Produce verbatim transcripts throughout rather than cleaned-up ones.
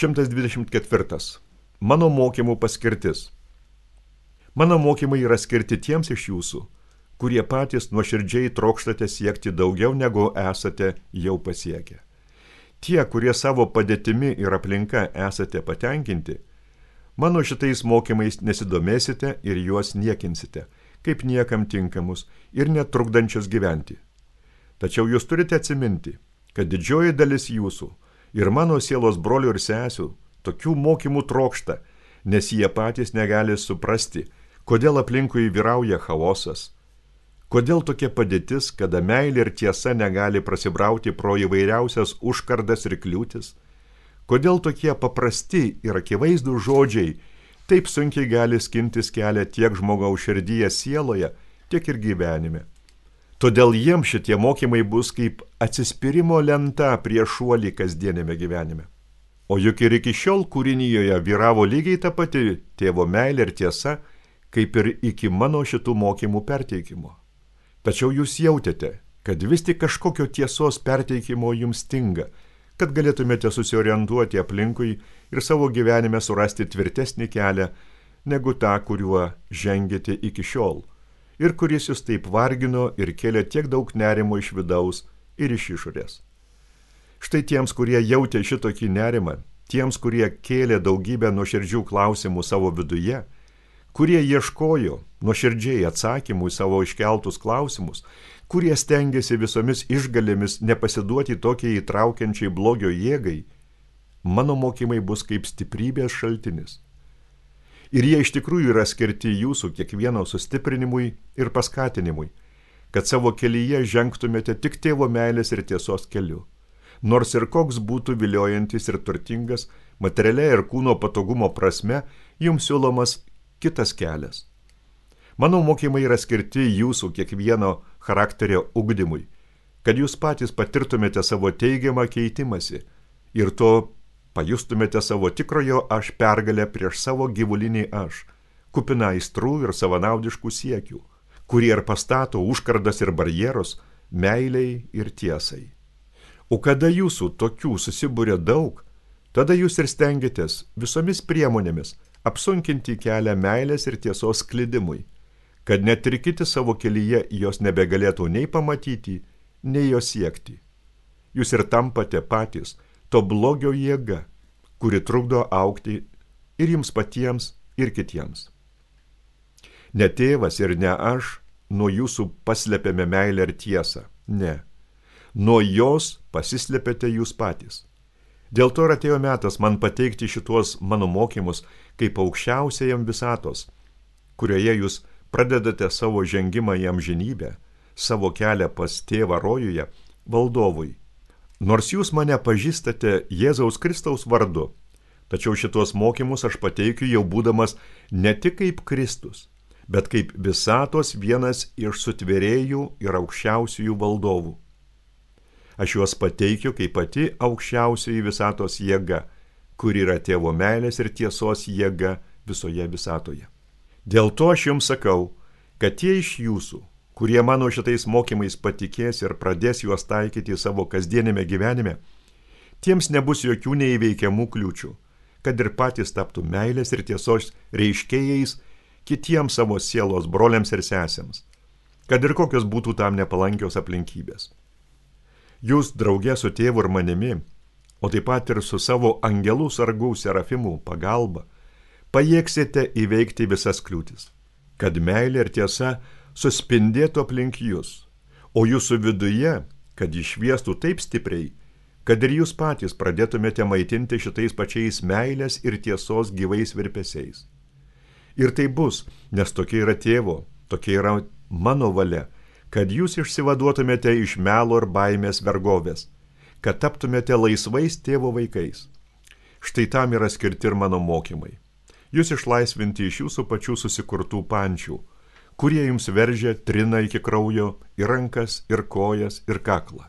šimtas dvidešimt ketvirtas. Mano mokymų paskirtis. Mano mokymai yra skirti tiems iš jūsų, kurie patys nuoširdžiai trokštate siekti daugiau negu esate jau pasiekę. Tie, kurie savo padėtimi ir aplinka esate patenkinti, mano šitais mokymais nesidomėsite ir juos niekinsite, kaip niekam tinkamus ir netrukdančius gyventi. Tačiau jūs turite atsiminti, kad didžioji dalis jūsų ir mano sielos brolių ir sesių tokių mokymų trokšta, nes jie patys negali suprasti, kodėl aplinkui vyrauja chaosas, kodėl tokia padėtis, kada meilė ir tiesa negali prasibrauti pro įvairiausias užkardas ir kliūtis, kodėl tokie paprasti ir akivaizdų žodžiai taip sunkiai gali skintis kelią tiek žmogaus širdyje sieloje, tiek ir gyvenime. Todėl jiems šitie mokymai bus kaip atsispyrimo lenta prie šuolį kasdienėme gyvenime. O juk ir iki šiol kūrinyjoje vyravo lygiai ta pati tėvo meilė ir tiesa, kaip ir iki mano šitų mokymų perteikimo. Tačiau jūs jautėte, kad vis tik kažkokio tiesos perteikimo jums stinga, kad galėtumėte susiorientuoti aplinkui ir savo gyvenime surasti tvirtesnį kelią, negu tą, kuriuo žengėte iki šiol, ir kuris jūs taip vargino ir kėlė tiek daug nerimo iš vidaus ir iš išorės. Štai tiems, kurie jautė šitokį nerimą, tiems, kurie kėlė daugybę nuoširdžių klausimų savo viduje, kurie ieškojo nuoširdžiai atsakymų į savo iškeltus klausimus, kurie stengiasi visomis išgalėmis nepasiduoti tokiai įtraukiančiai blogio jėgai, mano mokymai bus kaip stiprybės šaltinis. Ir jie iš tikrųjų yra skirti jūsų kiekvieno sustiprinimui ir paskatinimui, kad savo kelyje žengtumėte tik tėvo meilės ir tiesos keliu, nors ir koks būtų viliojantis ir turtingas, materialia ir kūno patogumo prasme, jums siūlomas kitas kelias. Mano mokymai yra skirti jūsų kiekvieno charakterio ugdymui, kad jūs patys patirtumėte savo teigiamą keitimąsi ir to pajustumėte savo tikrojo aš pergalę prieš savo gyvulinį aš, kupiną aistrų ir savanaudiškų siekių, kurie ir pastato užkardas ir barjerus meiliai ir tiesai. O kada jūsų tokių susibūrė daug, tada jūs ir stengiatės visomis priemonėmis apsunkinti kelią meilės ir tiesos sklidimui, kad net ir kiti savo kelyje jos nebegalėtų nei pamatyti, nei jos siekti. Jūs ir tampate patys to blogio jėga, kuri trukdo augti ir jums patiems, ir kitiems. Ne tėvas ir ne aš nuo jūsų paslėpėme meilę ir tiesą, ne. Nuo jos pasislėpėte jūs patys. Dėl to ir atėjo metas man pateikti šituos mano mokymus kaip aukščiausiajam visatos, kurioje jūs pradedate savo žengimą į amžinybę, savo kelią pas tėvą rojuje, valdovui. Nors jūs mane pažįstate Jėzaus Kristaus vardu, tačiau šitos mokymus aš pateikiu jau būdamas ne tik kaip Kristus, bet kaip visatos vienas iš sutvėrėjų ir aukščiausiųjų valdovų. Aš juos pateikiu kaip pati aukščiausioji visatos jėga, kuri yra tėvo meilės ir tiesos jėga visoje visatoje. Dėl to aš jums sakau, kad tie iš jūsų, kurie mano šitais mokymais patikės ir pradės juos taikyti savo kasdienėme gyvenime, tiems nebus jokių neįveikiamų kliūčių, kad ir patys taptų meilės ir tiesos reiškėjais kitiems savo sielos broliams ir sesėms, kad ir kokios būtų tam nepalankios aplinkybės. Jūs drauge su tėvu ir manimi, o taip pat ir su savo angelų sargų serafimų pagalba, pajėgsite įveikti visas kliūtis, kad meilė ir tiesa suspindėtų aplink jūs, o jūsų viduje, kad išviestų taip stipriai, kad ir jūs patys pradėtumėte maitinti šitais pačiais meilės ir tiesos gyvais virpesiais. Ir tai bus, nes tokia yra tėvo, tokia yra mano valia, kad jūs išsivaduotumėte iš melo ir baimės vergovės, kad taptumėte laisvais tėvo vaikais. Štai tam yra skirti ir mano mokymai. Jūs išlaisvinti iš jūsų pačių susikurtų pančių, kurie jums veržia, trina iki kraujo ir rankas, ir kojas, ir kaklą.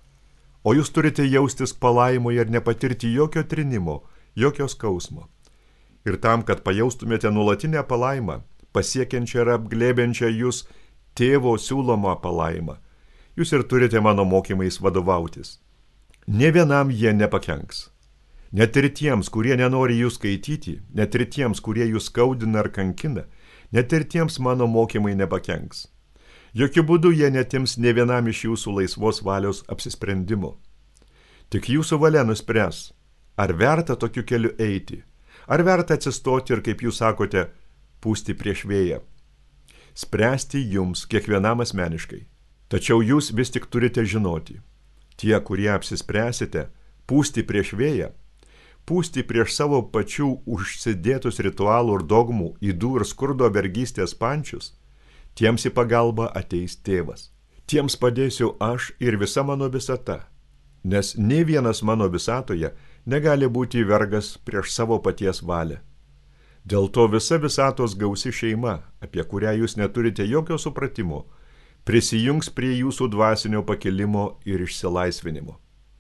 O jūs turite jaustis palaimoje ir nepatirti jokio trinimo, jokio skausmo. Ir tam, kad pajaustumėte nuolatinę palaimą, pasiekiančią ir apglėbiančią jūs tėvo siūlomą palaimą, jūs ir turite mano mokymais vadovautis. Nė vienam jie nepakenks. Net ir tiems, kurie nenori jų skaityti, net ir tiems, kurie jūs skaudina ar kankina, net ir tiems mano mokymai nepakenks. Jokių būdų jie netims ne vienam iš jūsų laisvos valios apsisprendimo. Tik jūsų valia nuspręs, ar verta tokiu keliu eiti, ar verta atsistoti ir, kaip jūs sakote, pūsti prieš vėją. Spręsti jums kiekvienam asmeniškai. Tačiau jūs vis tik turite žinoti, tie, kurie apsispręsite pūsti prieš vėją, pūsti prieš savo pačių užsidėtus ritualų ir dogmų, ydų ir skurdo vergystės pančius, tiems į pagalbą ateis tėvas. Tiems padėsiu aš ir visa mano visata, nes nei vienas mano visatoje negali būti vergas prieš savo paties valią. Dėl to visa visatos gausi šeima, apie kurią jūs neturite jokio supratimo, prisijungs prie jūsų dvasinio pakilimo ir išsilaisvinimo.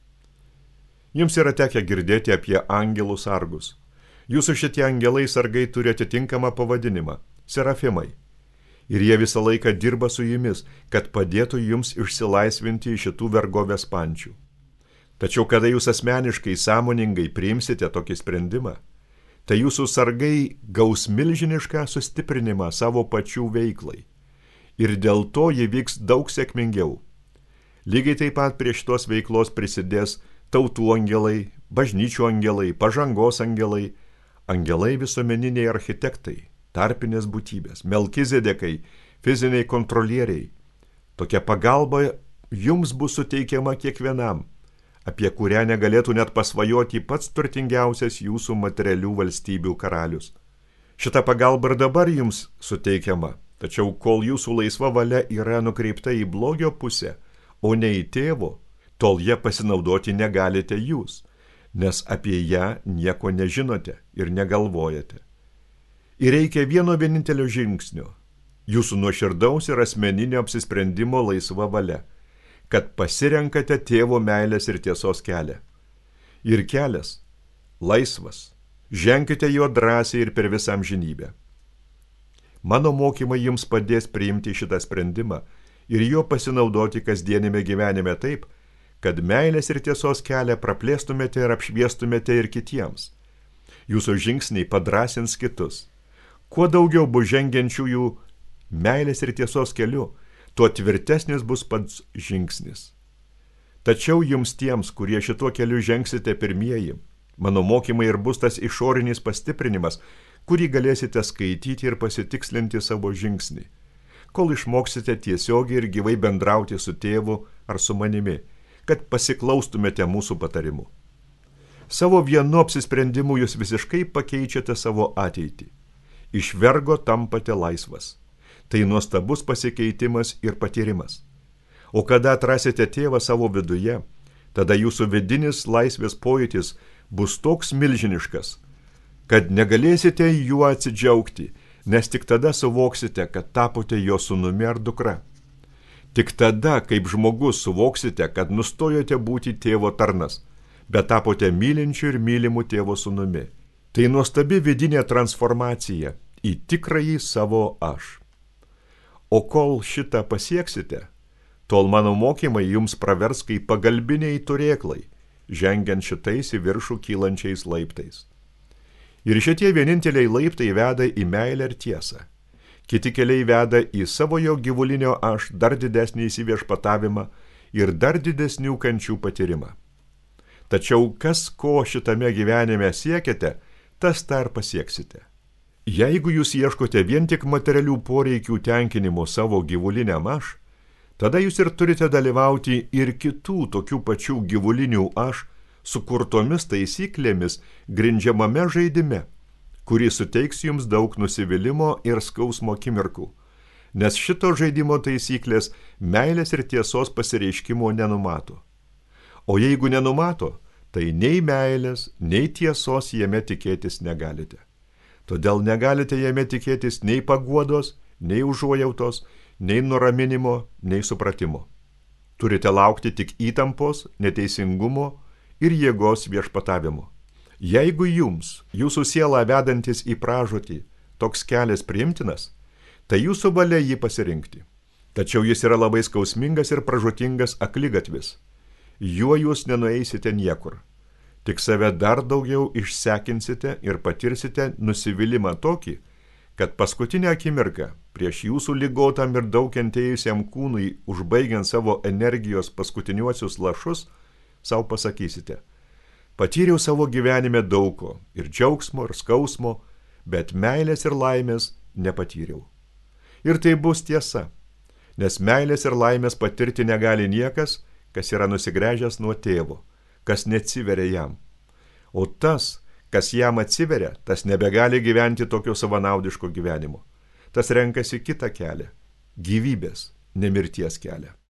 Jums yra tekę girdėti apie angelų sargus. Jūsų šitie angelai sargai turi atitinkamą pavadinimą – serafimai. Ir jie visą laiką dirba su jumis, kad padėtų jums išsilaisvinti iš šitų vergovės pančių. Tačiau kada jūs asmeniškai sąmoningai priimsite tokį sprendimą, tai jūsų sargai gaus milžinišką sustiprinimą savo pačių veiklai. Ir dėl to jie vyks daug sėkmingiau. Lygiai taip pat prie šitos veiklos prisidės tautų angelai, bažnyčių angelai, pažangos angelai, angelai visuomeniniai architektai, tarpinės būtybės, melkizedekai, fiziniai kontrolieriai. Tokia pagalba jums bus suteikiama kiekvienam, apie kurią negalėtų net pasvajoti pats turtingiausias jūsų materialių valstybių karalius. Šita pagalba ir dabar jums suteikiama, tačiau kol jūsų laisva valia yra nukreipta į blogio pusę, o ne į tėvo, tol ją pasinaudoti negalite jūs, nes apie ją nieko nežinote ir negalvojate. Ir reikia vieno vienintelio žingsnio – jūsų nuoširdaus ir asmeninio apsisprendimo laisva valia, kad pasirenkate tėvo meilės ir tiesos kelią. Ir kelias – laisvas. Ženkite juo drąsiai ir per visą amžinybę. Mano mokymai jums padės priimti šitą sprendimą ir juo pasinaudoti kasdienime gyvenime taip, kad meilės ir tiesos kelią praplėstumėte ir apšviestumėte ir kitiems. Jūsų žingsniai padrąsins kitus. Kuo daugiau bus žengiančiųjų meilės ir tiesos keliu, tuo tvirtesnis bus pats žingsnis. Tačiau jums tiems, kurie šituo keliu žengsite pirmieji, mano mokymai ir bus tas išorinis pastiprinimas, kurį galėsite skaityti ir pasitikslinti savo žingsnį, kol išmoksite tiesiogiai ir gyvai bendrauti su tėvu ar su manimi, kad pasiklaustumėte mūsų patarimų. Savo vienu apsisprendimu jūs visiškai pakeičiate savo ateitį. Iš vergo tampate laisvas. Tai nuostabus pasikeitimas ir patyrimas. O kada atrasite tėvą savo viduje, tada jūsų vidinis laisvės pojūtis bus toks milžiniškas, kad negalėsite juo atsidžiaugti, nes tik tada suvoksite, kad tapote jo sūnumi ar dukra. Tik tada, kaip žmogus, suvoksite, kad nustojote būti tėvo tarnas, bet tapote mylinčiu ir mylimu tėvo sūnumi. Tai nuostabi vidinė transformacija į tikrąjį savo aš. O kol šitą pasieksite, tol mano mokymai jums pravers kaip pagalbiniai turėklai, žengiant šitais į viršų kylančiais laiptais. Ir šitie vieninteliai laiptai veda į meilę ir tiesą. Kiti keliai veda į savojo gyvulinio aš dar didesnį įsiviešpatavimą ir dar didesnių kančių patyrimą. Tačiau kas ko šitame gyvenime siekiate, tas tą ir pasieksite. Jeigu jūs ieškote vien tik materialių poreikių tenkinimo savo gyvuliniam aš, tada jūs ir turite dalyvauti ir kitų tokių pačių gyvulinių aš sukurtomis taisyklėmis grindžiamame žaidime, kurį suteiks jums daug nusivylimų ir skausmo akimirkų, nes šito žaidimo taisyklės meilės ir tiesos pasireiškimo nenumato. O jeigu nenumato, tai nei meilės, nei tiesos jame tikėtis negalite. Todėl negalite jame tikėtis nei paguodos, nei užuojautos, nei nuraminimo, nei supratimo. Turite laukti tik įtampos, neteisingumo ir jėgos viešpatavimo. Jeigu jums, jūsų sielą vedantis į pražūtį, toks kelias priimtinas, tai jūsų valia jį pasirinkti. Tačiau jis yra labai skausmingas ir pražūtingas akligatvis. Juo jūs nenueisite niekur. Tik save dar daugiau išsekinsite ir patirsite nusivylimą tokį, kad paskutinę akimirką prieš jūsų ligotam ir daug kentėjusiam kūnui užbaigiant savo energijos paskutiniuosius lašus, sau pasakysite: patyriau savo gyvenime daug ko, ir džiaugsmo, ir skausmo, bet meilės ir laimės nepatyriau. Ir tai bus tiesa, nes meilės ir laimės patirti negali niekas, kas yra nusigręžęs nuo tėvo, kas neatsiveria jam. O tas, kas jam atsiveria, tas nebegali gyventi tokio savanaudiško gyvenimo. Tas renkasi kitą kelią – gyvybės, ne mirties kelią.